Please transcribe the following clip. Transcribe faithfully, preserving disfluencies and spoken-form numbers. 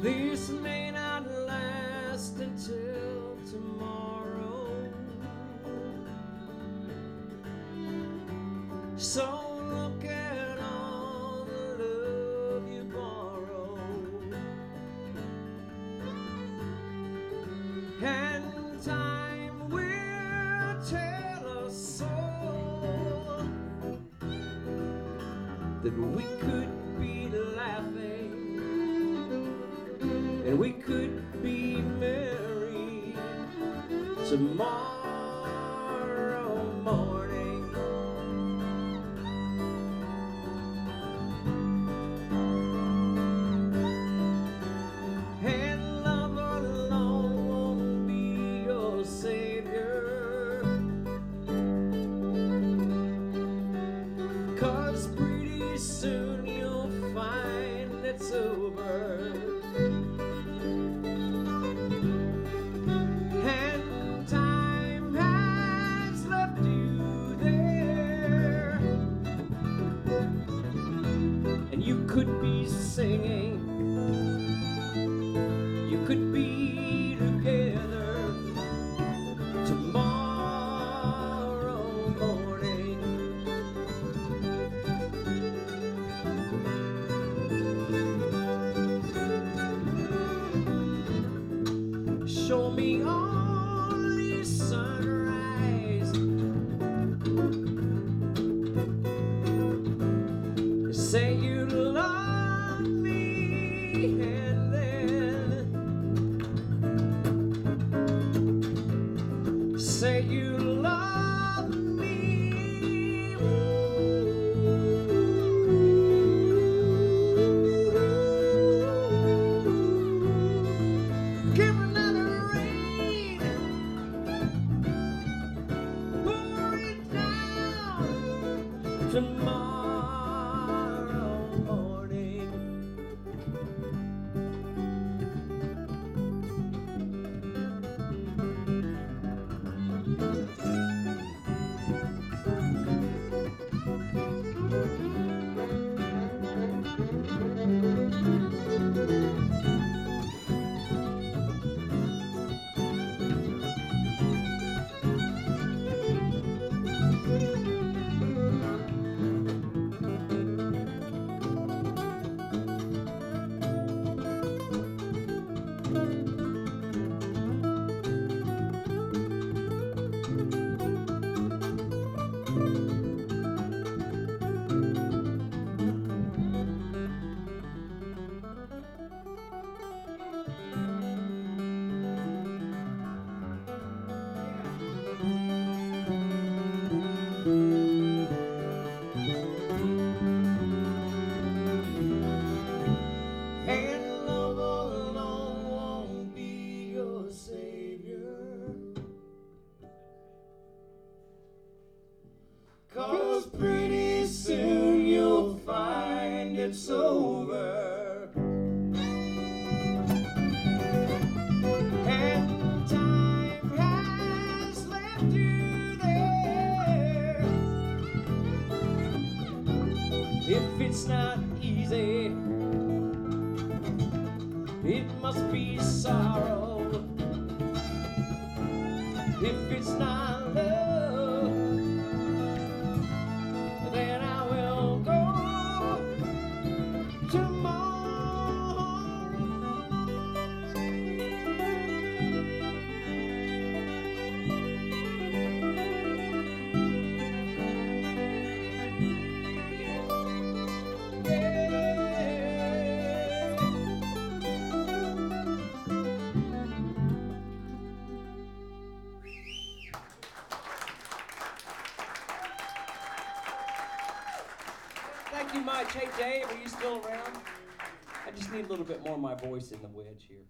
This may not last until tomorrow, so look at all the love you borrow, and time will tell us all that we could be laughing and we could be married tomorrow morning. And love alone won't be your savior, 'cause pretty soon you'll find it's over. You could be singing, you could be together tomorrow morning. Show me only sunrise, say you love me, and then say you love me. Give another rain, pour it down tomorrow morning. And love alone won't be your savior, 'cause pretty soon you'll find it's over, and time has left you there. If it's not easy, it must be sorrow. If it's not love, then I will go tomorrow. Thank you much. Hey Dave, are you still around? I just need a little bit more of my voice in the wedge here.